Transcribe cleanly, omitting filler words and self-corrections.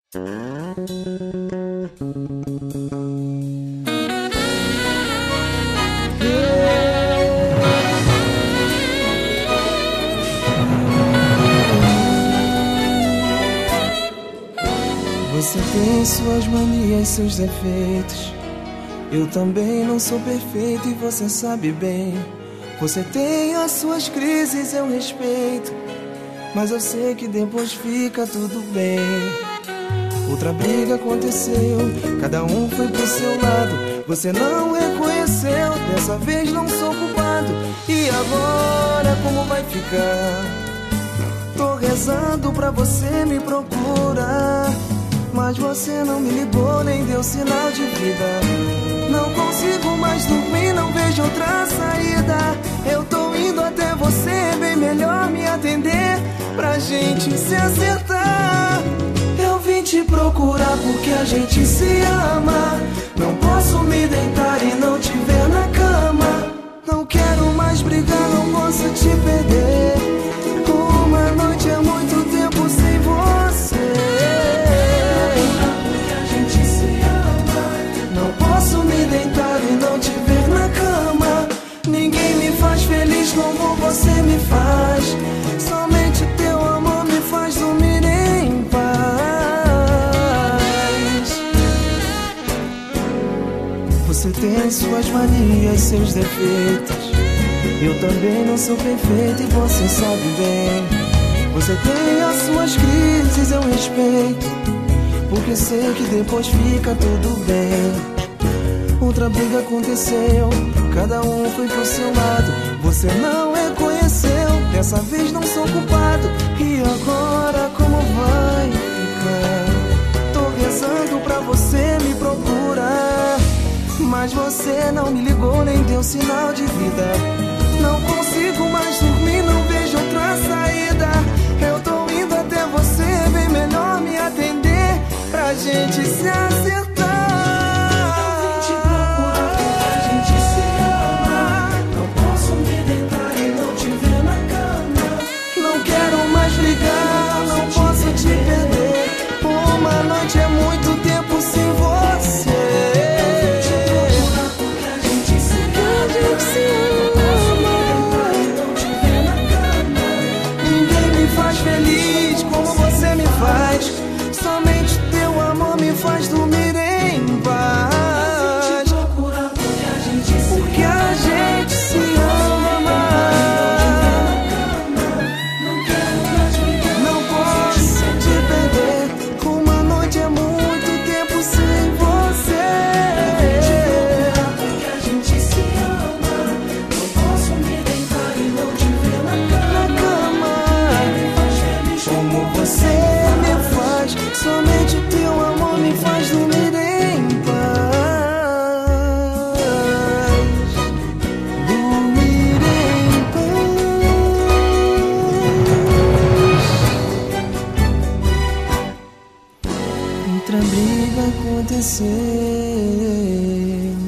Você tem suas manias, seus defeitos. Eu também não sou perfeito e você sabe bem. Você tem as suas crises, eu respeito, mas eu sei que depois fica tudo bem. Outra briga aconteceu, cada um foi pro seu lado. Você não reconheceu, dessa vez não sou culpado. E agora como vai ficar? Tô rezando pra você me procurar, mas você não me ligou nem deu sinal de vida. Não consigo mais dormir, não vejo outra saída. Eu tô indo até você, é bem melhor me atender pra gente se acertar. Eu vim te procurar porque a gente se ama. Não posso me deitar e não te ver na cama. Não quero mais brigar, não posso te perder. Uma noite é muito tempo sem você. Posso me deitar e não te ver na cama. Ninguém me faz feliz como você me faz. Somente teu amor me faz dormir em paz. Você tem suas manias, seus defeitos. Eu também não sou perfeito e você sabe bem. Você tem as suas crises, eu respeito, porque sei que depois fica tudo bem. Outra briga aconteceu, cada um foi pro seu lado. Você não reconheceu, dessa vez não sou culpado. E agora como vai ficar? Tô rezando pra você me procurar, mas você não me ligou nem deu sinal de vida. Não consigo mais dormir, não vejo outra saída. Eu tô indo até você, é bem melhor me atender pra gente se acertar. Não posso te perder. Uma noite é muito tempo sem você. Porque a gente se ama. Não te ver na cama. Ninguém me faz feliz como você me faz. Somente teu amor me faz dormir em paz. Porque a gente se ama. Somente teu amor me faz dormir em paz. Dormir em paz. Outra briga aconteceu.